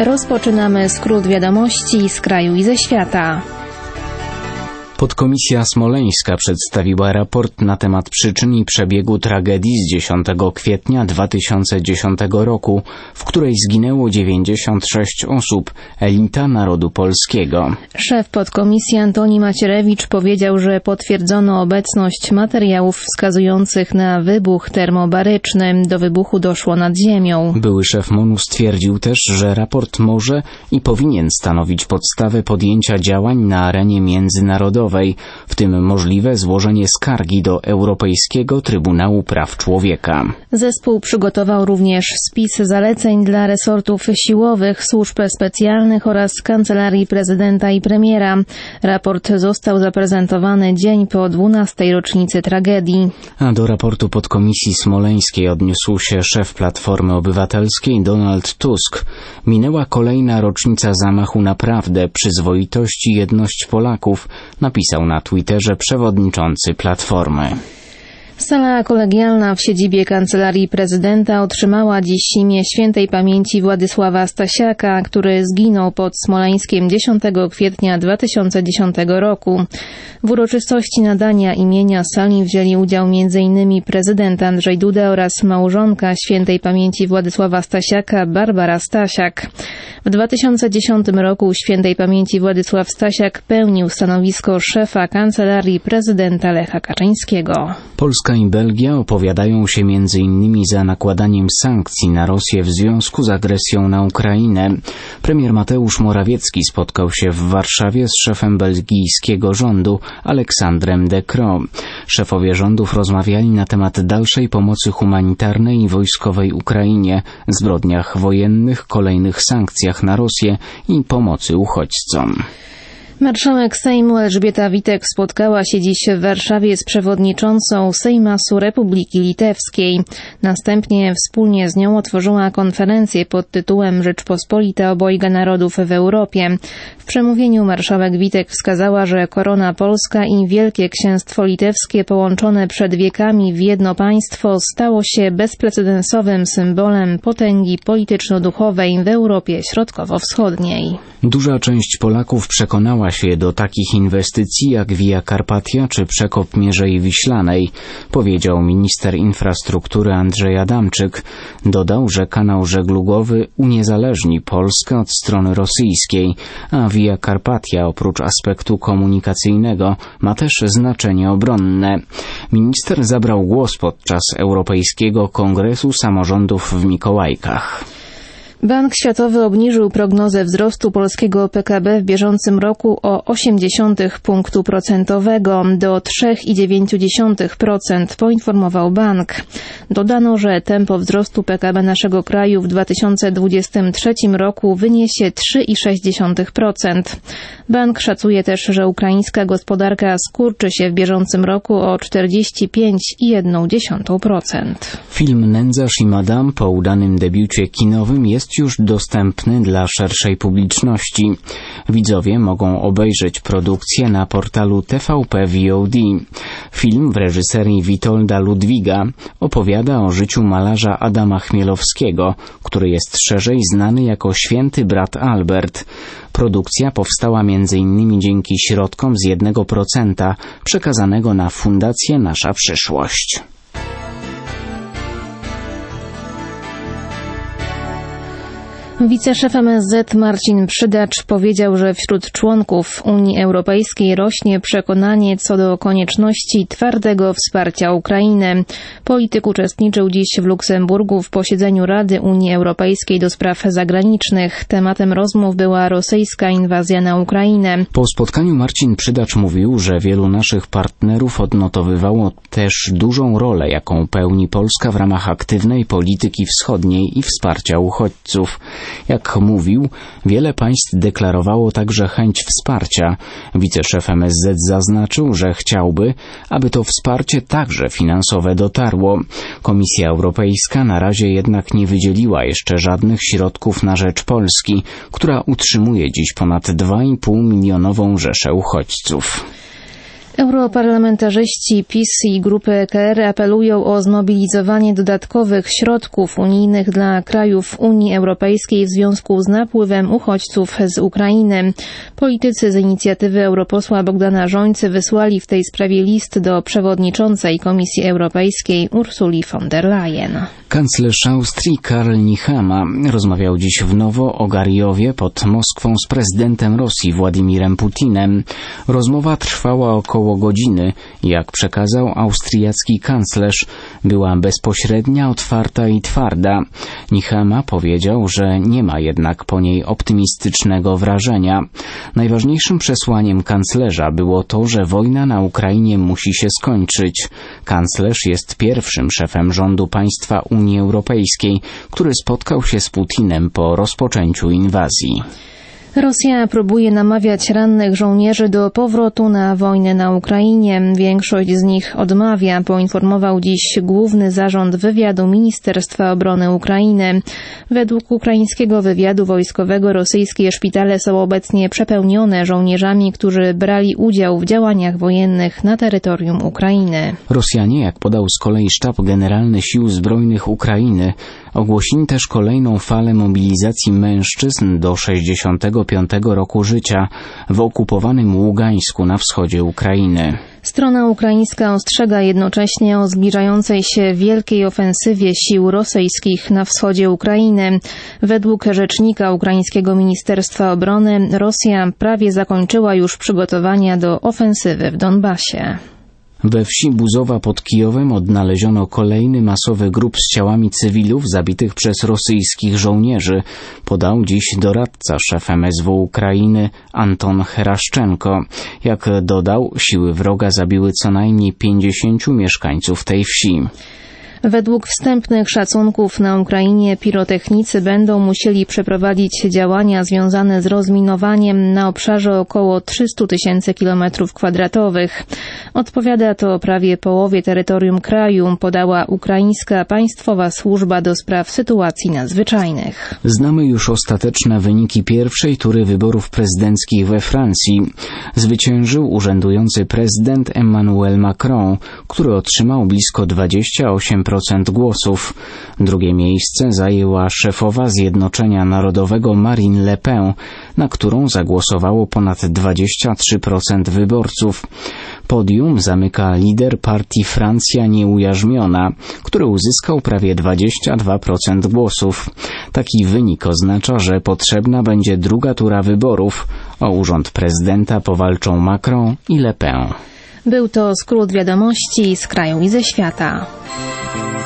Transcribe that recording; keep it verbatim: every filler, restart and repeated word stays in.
Rozpoczynamy skrót wiadomości z kraju i ze świata. Podkomisja smoleńska przedstawiła raport na temat przyczyn i przebiegu tragedii z dziesiątego kwietnia dwa tysiące dziesiątego roku, w której zginęło dziewięćdziesiąt sześć osób, elita narodu polskiego. Szef podkomisji Antoni Macierewicz powiedział, że potwierdzono obecność materiałów wskazujących na wybuch termobaryczny. Do wybuchu doszło nad ziemią. Były szef MON-u stwierdził też, że raport może i powinien stanowić podstawę podjęcia działań na arenie międzynarodowej, w tym możliwe złożenie skargi do Europejskiego Trybunału Praw Człowieka. Zespół przygotował również spis zaleceń dla resortów siłowych, służb specjalnych oraz Kancelarii Prezydenta i Premiera. Raport został zaprezentowany dzień po dwunastej rocznicy tragedii. A do raportu podkomisji smoleńskiej odniósł się szef Platformy Obywatelskiej Donald Tusk. Minęła kolejna rocznica zamachu na prawdę, przyzwoitość i jedność Polaków, napisał na Twitterze przewodniczący Platformy. Sala kolegialna w siedzibie Kancelarii Prezydenta otrzymała dziś imię świętej pamięci Władysława Stasiaka, który zginął pod Smoleńskiem dziesiątego kwietnia dwa tysiące dziesiątego roku. W uroczystości nadania imienia sali wzięli udział m.in. prezydent Andrzej Duda oraz małżonka świętej pamięci Władysława Stasiaka, Barbara Stasiak. W dwa tysiące dziesiątym roku świętej pamięci Władysław Stasiak pełnił stanowisko szefa Kancelarii Prezydenta Lecha Kaczyńskiego. Polska i Belgia opowiadają się między innymi za nakładaniem sankcji na Rosję w związku z agresją na Ukrainę. Premier Mateusz Morawiecki spotkał się w Warszawie z szefem belgijskiego rządu Aleksandrem De Croo. Szefowie rządów rozmawiali na temat dalszej pomocy humanitarnej i wojskowej Ukrainie, zbrodniach wojennych, kolejnych sankcjach na Rosję i pomocy uchodźcom. Marszałek Sejmu Elżbieta Witek spotkała się dziś w Warszawie z przewodniczącą Seimasu Republiki Litewskiej. Następnie wspólnie z nią otworzyła konferencję pod tytułem Rzeczpospolita obojga narodów w Europie. W przemówieniu marszałek Witek wskazała, że korona polska i Wielkie Księstwo Litewskie połączone przed wiekami w jedno państwo stało się bezprecedensowym symbolem potęgi polityczno-duchowej w Europie Środkowo-Wschodniej. Duża część Polaków przekonała się do takich inwestycji jak Via Carpatia czy przekop Mierzei Wiślanej, powiedział minister infrastruktury Andrzej Adamczyk. Dodał, że kanał żeglugowy uniezależni Polskę od strony rosyjskiej, a Via Carpatia oprócz aspektu komunikacyjnego ma też znaczenie obronne. Minister zabrał głos podczas Europejskiego Kongresu Samorządów w Mikołajkach. Bank Światowy obniżył prognozę wzrostu polskiego P K B w bieżącym roku o osiem dziesiątych punktu procentowego do trzy i dziewięć dziesiątych procent, poinformował bank. Dodano, że tempo wzrostu P K B naszego kraju w dwa tysiące dwudziestym trzecim roku wyniesie trzy i sześć dziesiątych procent. Bank szacuje też, że ukraińska gospodarka skurczy się w bieżącym roku o czterdzieści pięć i jedną dziesiątą procent. Film Nędzarz i Madame po udanym debiucie kinowym jest już dostępny dla szerszej publiczności. Widzowie mogą obejrzeć produkcję na portalu T V P V O D. Film w reżyserii Witolda Ludwiga opowiada o życiu malarza Adama Chmielowskiego, który jest szerzej znany jako Święty Brat Albert. Produkcja powstała między innymi dzięki środkom z jednego procenta przekazanego na Fundację Nasza Przyszłość. Wiceszef M S Z Marcin Przydacz powiedział, że wśród członków Unii Europejskiej rośnie przekonanie co do konieczności twardego wsparcia Ukrainy. Polityk uczestniczył dziś w Luksemburgu w posiedzeniu Rady Unii Europejskiej do spraw zagranicznych. Tematem rozmów była rosyjska inwazja na Ukrainę. Po spotkaniu Marcin Przydacz mówił, że wielu naszych partnerów odnotowywało też dużą rolę, jaką pełni Polska w ramach aktywnej polityki wschodniej i wsparcia uchodźców. Jak mówił, wiele państw deklarowało także chęć wsparcia. Wiceszef M S Z zaznaczył, że chciałby, aby to wsparcie także finansowe dotarło. Komisja Europejska na razie jednak nie wydzieliła jeszcze żadnych środków na rzecz Polski, która utrzymuje dziś ponad dwa i pół milionową rzeszę uchodźców. Europarlamentarzyści PiS i grupy E K R apelują o zmobilizowanie dodatkowych środków unijnych dla krajów Unii Europejskiej w związku z napływem uchodźców z Ukrainy. Politycy z inicjatywy europosła Bogdana Rzońcy wysłali w tej sprawie list do przewodniczącej Komisji Europejskiej Ursuli von der Leyen. Kanclerz Austrii Karl Nehammer rozmawiał dziś w Nowo-Ogarjowie pod Moskwą z prezydentem Rosji Władimirem Putinem. Rozmowa trwała około godziny. Jak przekazał austriacki kanclerz, była bezpośrednia, otwarta i twarda. Nehammer powiedział, że nie ma jednak po niej optymistycznego wrażenia. Najważniejszym przesłaniem kanclerza było to, że wojna na Ukrainie musi się skończyć. Kanclerz jest pierwszym szefem rządu państwa Unii Europejskiej, który spotkał się z Putinem po rozpoczęciu inwazji. Rosja próbuje namawiać rannych żołnierzy do powrotu na wojnę na Ukrainie. Większość z nich odmawia, poinformował dziś Główny Zarząd Wywiadu Ministerstwa Obrony Ukrainy. Według ukraińskiego wywiadu wojskowego rosyjskie szpitale są obecnie przepełnione żołnierzami, którzy brali udział w działaniach wojennych na terytorium Ukrainy. Rosjanie, jak podał z kolei Sztab Generalny Sił Zbrojnych Ukrainy, ogłosili też kolejną falę mobilizacji mężczyzn do sześćdziesiątego piątego roku życia w okupowanym Ługańsku na wschodzie Ukrainy. Strona ukraińska ostrzega jednocześnie o zbliżającej się wielkiej ofensywie sił rosyjskich na wschodzie Ukrainy. Według rzecznika ukraińskiego Ministerstwa Obrony Rosja prawie zakończyła już przygotowania do ofensywy w Donbasie. We wsi Buzowa pod Kijowem odnaleziono kolejny masowy grób z ciałami cywilów zabitych przez rosyjskich żołnierzy, podał dziś doradca szef M S W Ukrainy Anton Heraszczenko. Jak dodał, siły wroga zabiły co najmniej pięćdziesięciu mieszkańców tej wsi. Według wstępnych szacunków na Ukrainie pirotechnicy będą musieli przeprowadzić działania związane z rozminowaniem na obszarze około trzystu tysięcy kilometrów kwadratowych. Odpowiada to prawie połowie terytorium kraju, podała ukraińska Państwowa Służba do Spraw Sytuacji Nadzwyczajnych. Znamy już ostateczne wyniki pierwszej tury wyborów prezydenckich we Francji. Zwyciężył urzędujący prezydent Emmanuel Macron, który otrzymał blisko dwadzieścia osiem procent głosów. Drugie miejsce zajęła szefowa Zjednoczenia Narodowego Marine Le Pen, na którą zagłosowało ponad dwadzieścia trzy procent wyborców. Podium zamyka lider partii Francja Nieujarzmiona, który uzyskał prawie dwadzieścia dwa procent głosów. Taki wynik oznacza, że potrzebna będzie druga tura wyborów. O urząd prezydenta powalczą Macron i Le Pen. Był to skrót wiadomości z kraju i ze świata.